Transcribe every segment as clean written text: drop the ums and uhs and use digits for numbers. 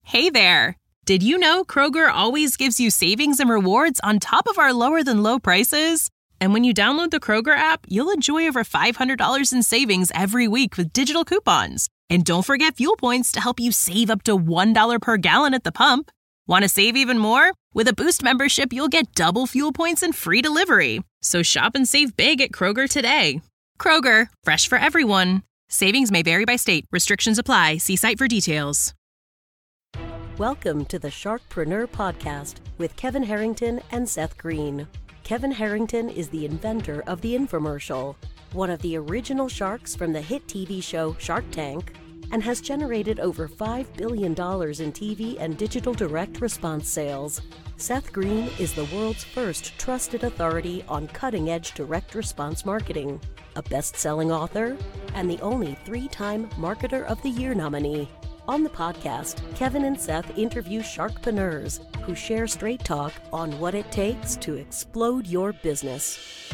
Hey there! Did you know Kroger always gives you savings and rewards on top of our lower than low prices? And when you download the Kroger app, you'll enjoy over $500 in savings every week with digital coupons. And don't forget fuel points to help you save up to $1 per gallon at the pump. Want to save even more? With a Boost membership, you'll get double fuel points and free delivery. So shop and save big at Kroger today. Kroger, fresh for everyone. Savings may vary by state. Restrictions apply. See site for details. Welcome to the Sharkpreneur Podcast with Kevin Harrington and Seth Green. Kevin Harrington is the inventor of the infomercial, one of the original sharks from the hit TV show Shark Tank, and has generated over $5 billion in TV and digital direct response sales. Seth Green is the world's first trusted authority on cutting-edge direct response marketing, a best-selling author, and the only 3-time Marketer of the Year nominee. On the podcast, Kevin and Seth interview sharkpreneurs who share straight talk on what it takes to explode your business.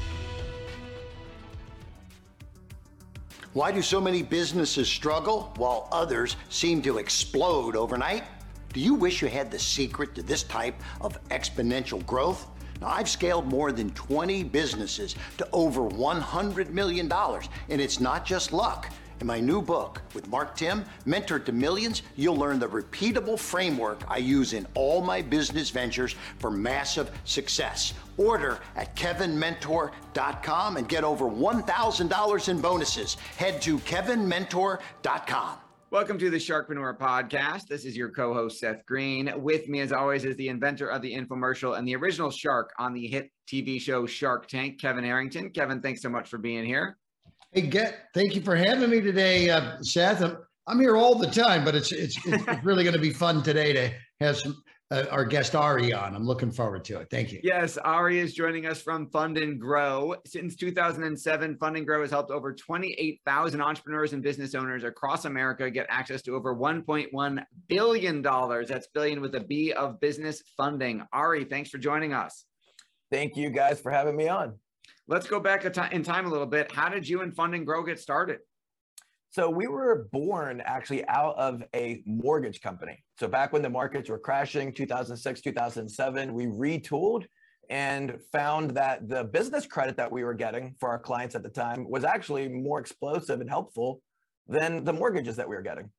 Why do so many businesses struggle while others seem to explode overnight? Do you wish you had the secret to this type of exponential growth? Now, I've scaled more than 20 businesses to over $100 million, and it's not just luck. In my new book with Mark Timm, Mentor to Millions, you'll learn the repeatable framework I use in all my business ventures for massive success. Order at kevinmentor.com and get over $1,000 in bonuses. Head to kevinmentor.com. Welcome to the Sharkpreneur Podcast. This is your co-host, Seth Green. With me, as always, is the inventor of the infomercial and the original shark on the hit TV show Shark Tank, Kevin Harrington. Kevin, thanks so much for being here. Hey, thank you for having me today, Seth. I'm here all the time, but it's really going to be fun today to have our guest Ari on. I'm looking forward to it. Thank you. Yes, Ari is joining us from Fund and Grow. Since 2007, Fund and Grow has helped over 28,000 entrepreneurs and business owners across America get access to over $1.1 billion. That's billion with a B of business funding. Ari, thanks for joining us. Thank you guys for having me on. Let's go back in time a little bit. How did you and Fund and Grow get started? So we were born actually out of a mortgage company. So back when the markets were crashing, 2006, 2007, we retooled and found that the business credit that we were getting for our clients at the time was actually more explosive and helpful than the mortgages that we were getting.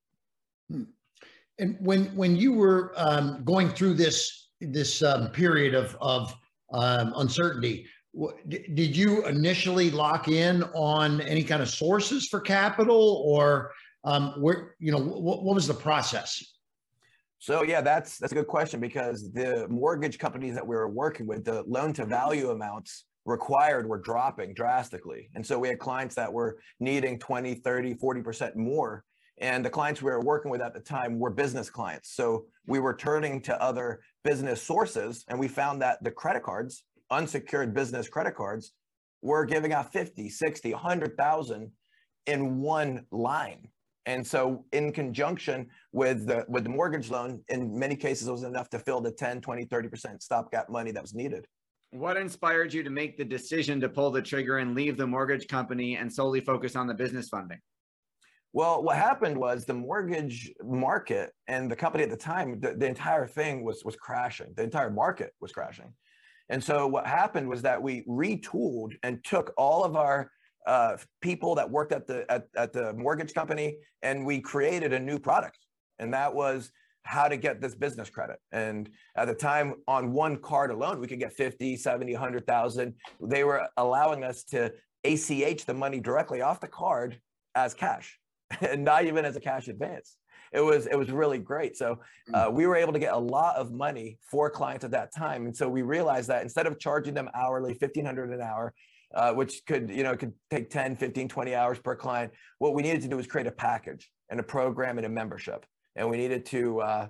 And when you were going through this period of uncertainty, did you initially lock in on any kind of sources for capital, or what was the process? So yeah, that's a good question, because the mortgage companies that we were working with, the loan to value amounts required were dropping drastically. And so we had clients that were needing 20, 30, 40% more. And the clients we were working with at the time were business clients. So we were turning to other business sources, and we found that the credit cards, unsecured business credit cards, were giving out 50, 60, 100,000 in one line. And so in conjunction with the mortgage loan, in many cases, it was enough to fill the 10, 20, 30% stopgap money that was needed. What inspired you to make the decision to pull the trigger and leave the mortgage company and solely focus on the business funding? Well, what happened was the mortgage market and the company at the time, the entire thing was crashing. The entire market was crashing. And so what happened was that we retooled and took all of our people that worked at the mortgage company, and we created a new product. And that was how to get this business credit. And at the time, on one card alone, we could get 50, 70, 100,000. They were allowing us to ACH the money directly off the card as cash, and not even as a cash advance. It was really great. So we were able to get a lot of money for clients at that time. And so we realized that instead of charging them hourly, $1,500 an hour, which could take 10, 15, 20 hours per client, what we needed to do was create a package and a program and a membership. And we needed to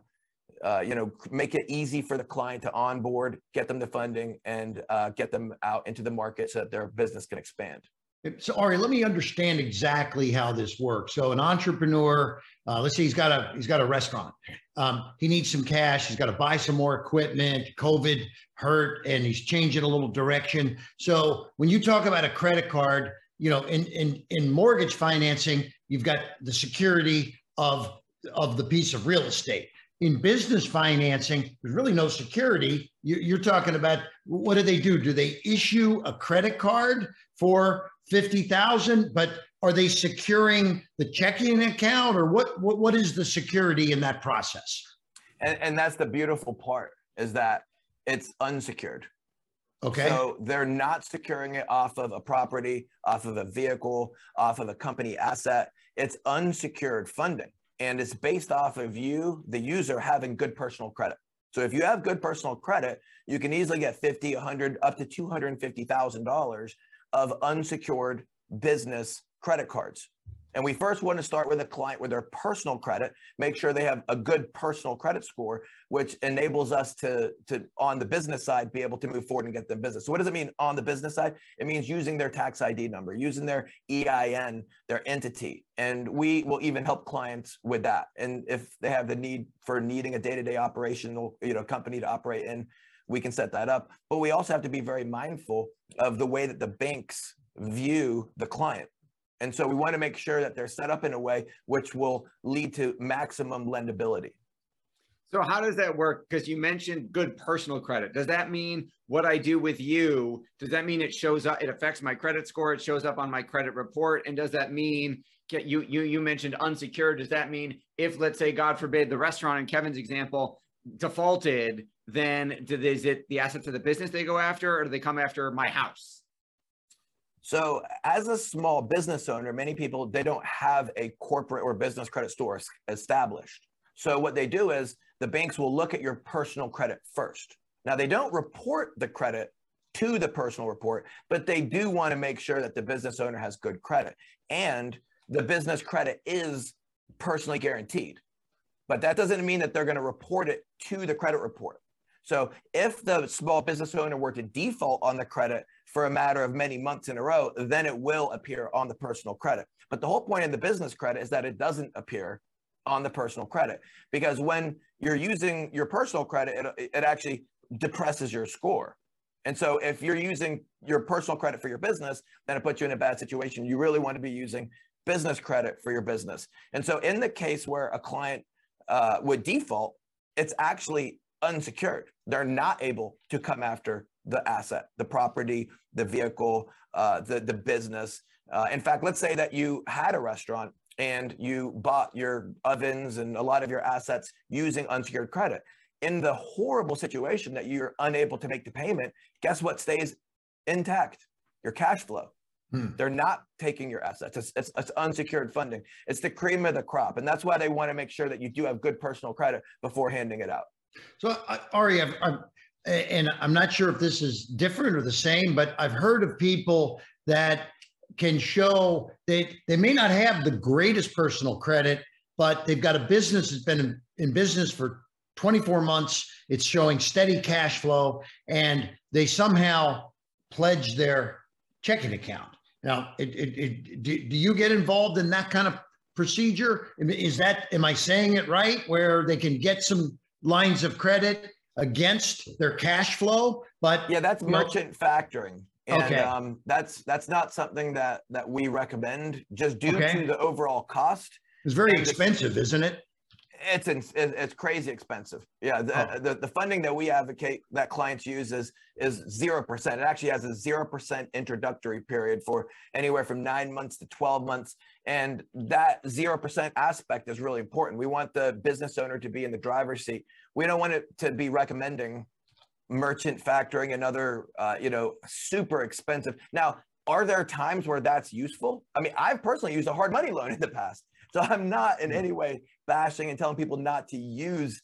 make it easy for the client to onboard, get them the funding, and get them out into the market so that their business can expand. So Ari, let me understand exactly how this works. So an entrepreneur, let's say he's got a restaurant. He needs some cash. He's got to buy some more equipment. COVID hurt, and he's changing a little direction. So when you talk about a credit card, in mortgage financing, you've got the security of the piece of real estate. in business financing, there's really no security. You're talking about, what do? Do they issue a credit card for $50,000, but are they securing the checking account, or what is the security in that process? And that's the beautiful part, is that it's unsecured. Okay. So they're not securing it off of a property, off of a vehicle, off of a company asset. It's unsecured funding. And it's based off of you, the user, having good personal credit. So if you have good personal credit, you can easily get $50, $100, up to $250,000 of unsecured business credit cards. And we first want to start with a client with their personal credit, make sure they have a good personal credit score, which enables us to on the business side, be able to move forward and get them business. So what does it mean on the business side? It means using their tax ID number, using their EIN, their entity. And we will even help clients with that. And if they have the need for needing a day-to-day operational, company to operate in, we can set that up. But we also have to be very mindful of the way that the banks view the client. And so we want to make sure that they're set up in a way which will lead to maximum lendability. So how does that work? Because you mentioned good personal credit. Does that mean what I do with you, does that mean it shows up, it affects my credit score, it shows up on my credit report? And does that mean, you mentioned unsecured, does that mean if, let's say, God forbid, the restaurant in Kevin's example defaulted, then is it the asset for the business they go after, or do they come after my house? So as a small business owner, many people, they don't have a corporate or business credit score established. So what they do is the banks will look at your personal credit first. Now, they don't report the credit to the personal report, but they do want to make sure that the business owner has good credit. And the business credit is personally guaranteed. But that doesn't mean that they're going to report it to the credit report. So if the small business owner were to default on the credit for a matter of many months in a row, then it will appear on the personal credit. But the whole point of the business credit is that it doesn't appear on the personal credit, because when you're using your personal credit, it actually depresses your score. And so if you're using your personal credit for your business, then it puts you in a bad situation. You really want to be using business credit for your business. And so in the case where a client would default, it's actually unsecured. They're not able to come after the asset, the property, the vehicle, the business. In fact, let's say that you had a restaurant and you bought your ovens and a lot of your assets using unsecured credit. In the horrible situation that you're unable to make the payment, guess what stays intact? Your cash flow. They're not taking your assets. It's unsecured funding. It's the cream of the crop. And that's why they want to make sure that you do have good personal credit before handing it out. So Ari, and I'm not sure if this is different or the same, but I've heard of people that can show they may not have the greatest personal credit, but they've got a business that's been in business for 24 months. It's showing steady cash flow, and they somehow pledge their checking account. Now, do you get involved in that kind of procedure? Am I saying it right, where they can get some lines of credit against their cash flow? But yeah, that's merchant factoring. And okay. That's not something that we recommend, just due to the overall cost. It's very expensive, isn't it? It's crazy expensive. Yeah, the funding that we advocate that clients use is 0%. It actually has a 0% introductory period for anywhere from 9 months to 12 months. And that 0% aspect is really important. We want the business owner to be in the driver's seat. We don't want it to be recommending merchant factoring and other, super expensive. Now, are there times where that's useful? I mean, I've personally used a hard money loan in the past. So I'm not in any way bashing and telling people not to use,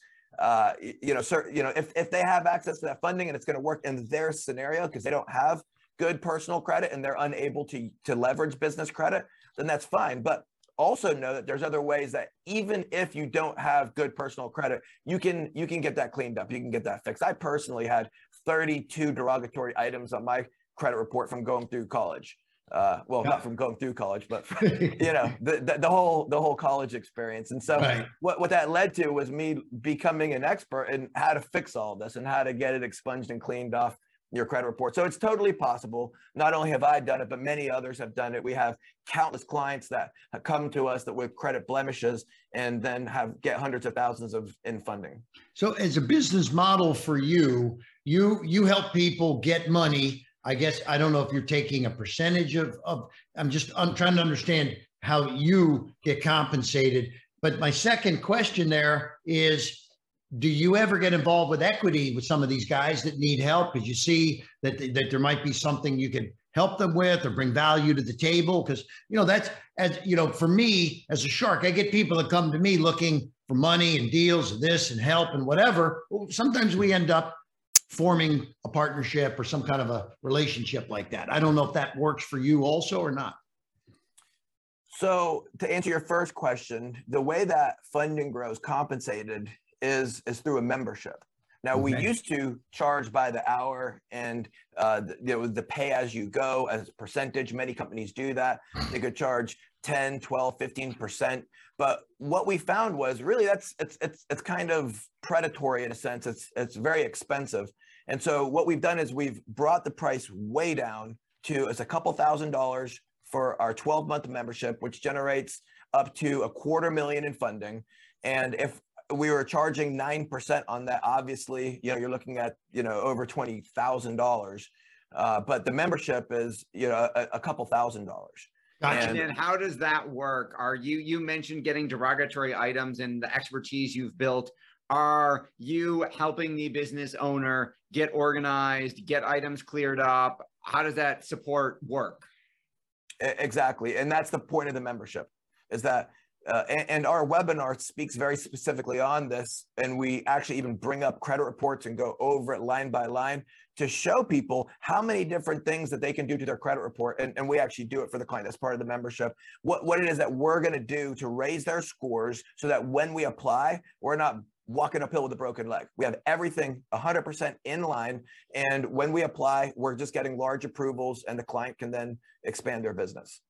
if they have access to that funding and it's going to work in their scenario because they don't have good personal credit and they're unable to leverage business credit, then that's fine. But also know that there's other ways that even if you don't have good personal credit, you can get that cleaned up. You can get that fixed. I personally had 32 derogatory items on my credit report from going through college. Not from going through college, but from, the whole college experience. And so right. what that led to was me becoming an expert in how to fix all this and how to get it expunged and cleaned off your credit report. So it's totally possible. Not only have I done it, but many others have done it. We have countless clients that have come to us that with credit blemishes and then get hundreds of thousands in funding. So as a business model for you, you help people get money. I guess, I don't know if you're taking a percentage of I'm trying to understand how you get compensated. But my second question there is, do you ever get involved with equity with some of these guys that need help? Because you see that there might be something you can help them with or bring value to the table. Because, that's, as for me as a shark, I get people that come to me looking for money and deals and this and help and whatever. Sometimes we end up forming a partnership or some kind of a relationship like that. I don't know if that works for you also or not. So to answer your first question, the way that Fund and Grow is compensated is through a membership. Now, we used to charge by the hour and the pay as you go as a percentage. Many companies do that. They could charge 10, 12, 15%. But what we found was really it's kind of predatory in a sense. It's very expensive. And so what we've done is we've brought the price way down to it's a couple $1,000s for our 12-month membership, which generates up to $250,000 in funding. And if we were charging 9% on that, obviously, you're looking at, over $20,000. But the membership is, a couple $1,000s. Gotcha. And how does that work? Are you mentioned getting derogatory items and the expertise you've built. Are you helping the business owner get organized, get items cleared up? How does that support work? Exactly. And that's the point of the membership, is that and our webinar speaks very specifically on this. And we actually even bring up credit reports and go over it line by line to show people how many different things that they can do to their credit report. And we actually do it for the client as part of the membership, what it is that we're going to do to raise their scores so that when we apply, we're not walking uphill with a broken leg. We have everything 100% in line. And when we apply, we're just getting large approvals and the client can then expand their business.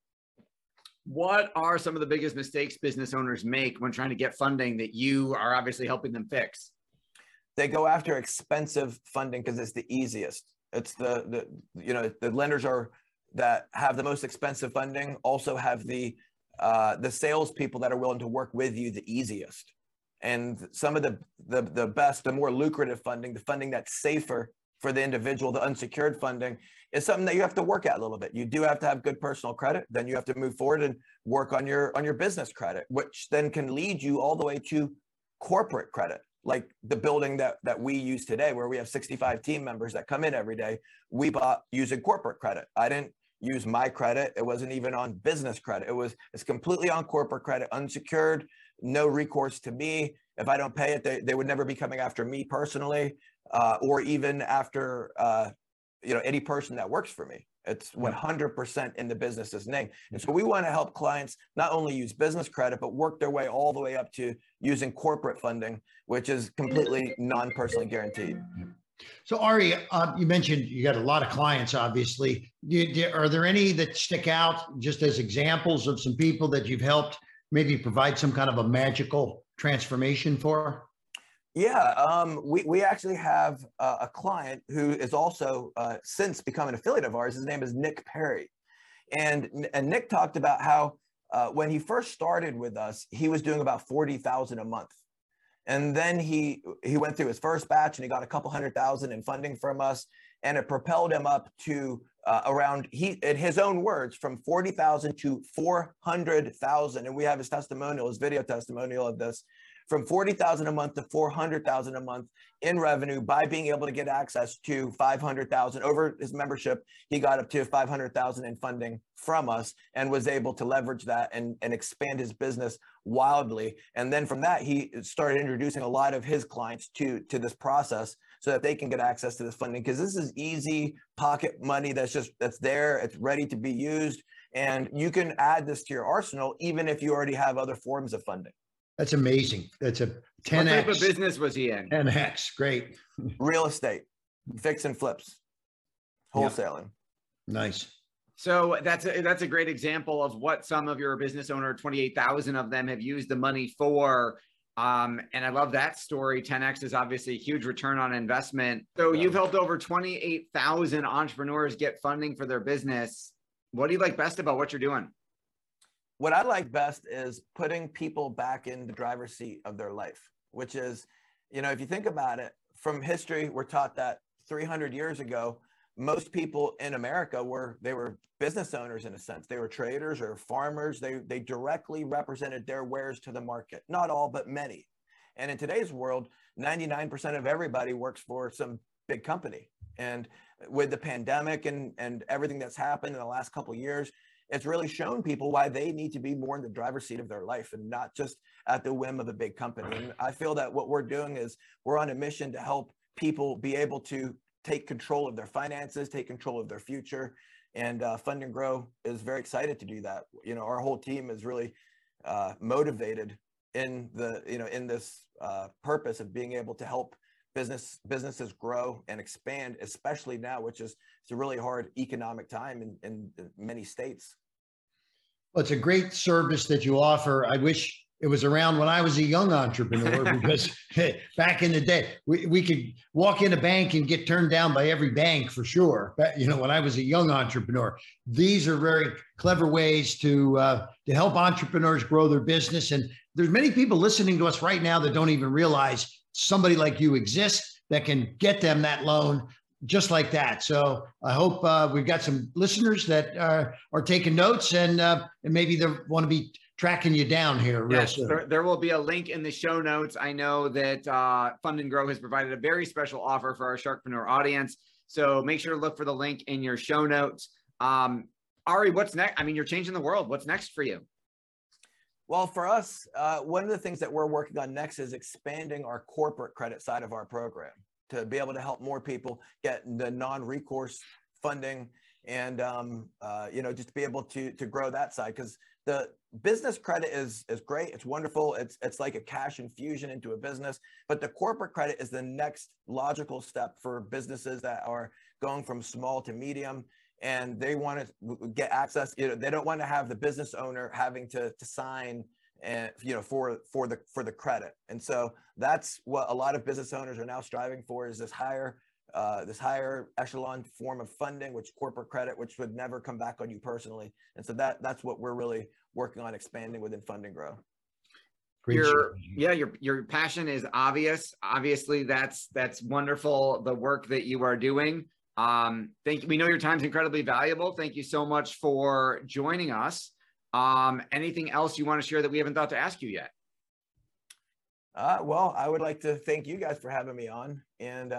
What are some of the biggest mistakes business owners make when trying to get funding that you are obviously helping them fix? They go after expensive funding because it's the easiest. It's the lenders that have the most expensive funding also have the salespeople that are willing to work with you the easiest. And some of the best, the more lucrative funding, the funding that's safer for the individual, the unsecured funding, is something that you have to work at a little bit. You do have to have good personal credit. Then you have to move forward and work on your business credit, which then can lead you all the way to corporate credit, like the building that we use today, where we have 65 team members that come in every day. We bought using corporate credit. I didn't use my credit. It wasn't even on business credit. It's completely on corporate credit, unsecured, no recourse to me. If I don't pay it, they would never be coming after me personally, or even after any person that works for me. It's 100% in the business's name. And so we want to help clients not only use business credit, but work their way all the way up to using corporate funding, which is completely non-personally guaranteed. So Ari, you mentioned you got a lot of clients, obviously. Are there any that stick out just as examples of some people that you've helped maybe provide some kind of a magical transformation for? Yeah, we actually have a client who is also since become an affiliate of ours. His name is Nick Perry. And Nick talked about how when he first started with us, he was doing about $40,000 a month. And then he went through his first batch and he got a couple $100,000 in funding from us. And it propelled him up to around, in his own words, from 40,000 to 400,000. And we have his testimonial, his video testimonial of this, from 40,000 a month to 400,000 a month in revenue by being able to get access to 500,000 over his membership. He got up to 500,000 in funding from us and was able to leverage that and expand his business wildly. And then from that, he started introducing a lot of his clients to this process so that they can get access to this funding, because this is easy pocket money that's there, it's ready to be used. And you can add this to your arsenal, even if you already have other forms of funding. That's amazing. That's a 10x. What type of business was he in? 10x, great. Real estate, fix and flips, wholesaling. Yep. Nice. So that's a great example of what some of your business owner, 28,000 of them, have used the money for. And I love that story. 10X is obviously a huge return on investment. So you've helped over 28,000 entrepreneurs get funding for their business. What do you like best about what you're doing? What I like best is putting people back in the driver's seat of their life, which is, if you think about it, from history, we're taught that 300 years ago, most people in America were business owners in a sense. They were traders or farmers. They directly represented their wares to the market. Not all, but many. And in today's world, 99% of everybody works for some big company. And with the pandemic and everything that's happened in the last couple of years, it's really shown people why they need to be more in the driver's seat of their life and not just at the whim of a big company. And I feel that what we're doing is we're on a mission to help people be able to take control of their finances, take control of their future. And Fund and Grow is very excited to do that. Our whole team is really motivated in this purpose of being able to help businesses grow and expand, especially now, which is it's a really hard economic time in many states. Well, it's a great service that you offer. I wish it was around when I was a young entrepreneur, because back in the day, we could walk in a bank and get turned down by every bank for sure. But, when I was a young entrepreneur, these are very clever ways to help entrepreneurs grow their business. And there's many people listening to us right now that don't even realize somebody like you exists that can get them that loan just like that. So I hope we've got some listeners that are taking notes and maybe they want to be tracking you down here real soon. There will be a link in the show notes. I know that Fund and Grow has provided a very special offer for our Sharkpreneur audience. So make sure to look for the link in your show notes. Ari, what's next? I mean, you're changing the world. What's next for you? Well, for us, one of the things that we're working on next is expanding our corporate credit side of our program to be able to help more people get the non-recourse funding and, just to be able to grow that side. Because the business credit is great. It's wonderful. It's like a cash infusion into a business. But the corporate credit is the next logical step for businesses that are going from small to medium. And they want to get access. They don't want to have the business owner having to sign, and for the credit. And so that's what a lot of business owners are now striving for, is this higher echelon form of funding, which corporate credit, which would never come back on you personally. And so that's what we're really working on expanding within Fund and Grow. Your passion is obvious. Obviously, that's wonderful. The work that you are doing. Thank you. We know your time's incredibly valuable. Thank you so much for joining us. Anything else you want to share that we haven't thought to ask you yet? Well, I would like to thank you guys for having me on. And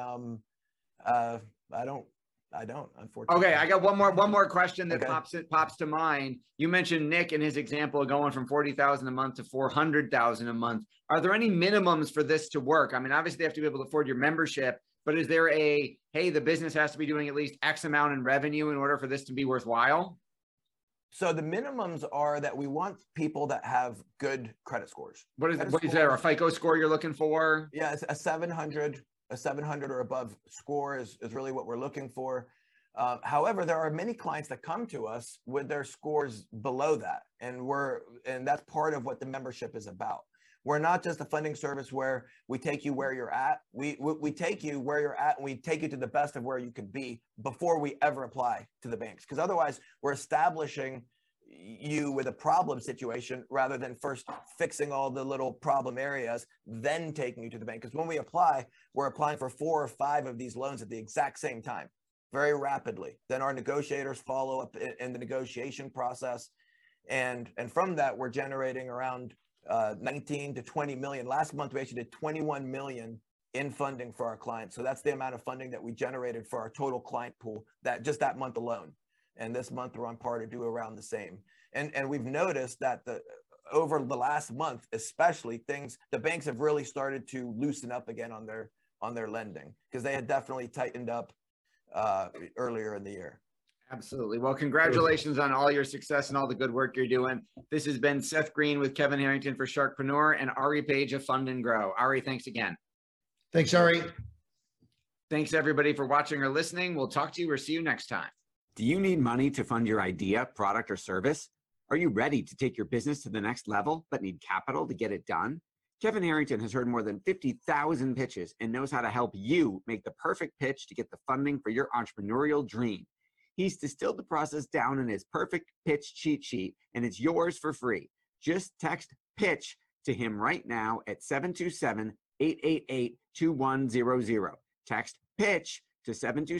I don't, unfortunately. Okay, I got one more question that pops to mind. You mentioned Nick and his example going from $40,000 a month to $400,000 a month. Are there any minimums for this to work? I mean, obviously they have to be able to afford your membership, but is there the business has to be doing at least X amount in revenue in order for this to be worthwhile? So the minimums are that we want people that have good credrit scores. What is there? A FICO score you're looking for? Yeah, it's a 700 or above score is really what we're looking for. However, there are many clients that come to us with their scores below that. And that's part of what the membership is about. We're not just a funding service where we take you where you're at. We take you where you're at, and we take you to the best of where you could be before we ever apply to the banks. Because otherwise, we're establishing you with a problem situation rather than first fixing all the little problem areas, then taking you to the bank. Because when we apply, we're applying for 4 or 5 of these loans at the exact same time, very rapidly. Then our negotiators follow up in the negotiation process. And from that, we're generating around 19 to 20 million. Last month, we actually did 21 million in funding for our clients. So that's the amount of funding that we generated for our total client pool that month alone. And this month we're on par to do around the same. And we've noticed that over the last month, especially, the banks have really started to loosen up again on their lending, because they had definitely tightened up earlier in the year. Absolutely. Well, congratulations on all your success and all the good work you're doing. This has been Seth Green with Kevin Harrington for Sharkpreneur and Ari Page of Fund and Grow. Ari, thanks again. Thanks, Ari. Thanks, everybody, for watching or listening. We'll talk to you or see you next time. Do you need money to fund your idea, product, or service? Are you ready to take your business to the next level but need capital to get it done? Kevin Harrington has heard more than 50,000 pitches and knows how to help you make the perfect pitch to get the funding for your entrepreneurial dream. He's distilled the process down in his perfect pitch cheat sheet, and it's yours for free. Just text PITCH to him right now at 727-888-2100. Text PITCH to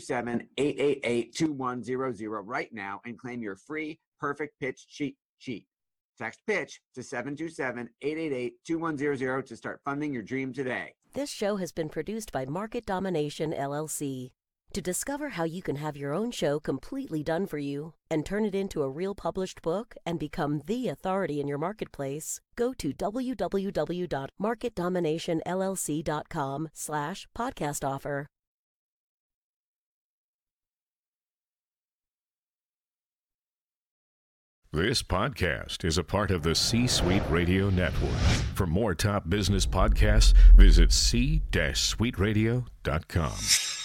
727-888-2100 right now and claim your free perfect pitch cheat sheet. Text PITCH to 727-888-2100 to start funding your dream today. This show has been produced by Market Domination, LLC. To discover how you can have your own show completely done for you and turn it into a real published book and become the authority in your marketplace, go to www.marketdominationllc.com/podcast offer. This podcast is a part of the C-Suite Radio Network. For more top business podcasts, visit c-suiteradio.com.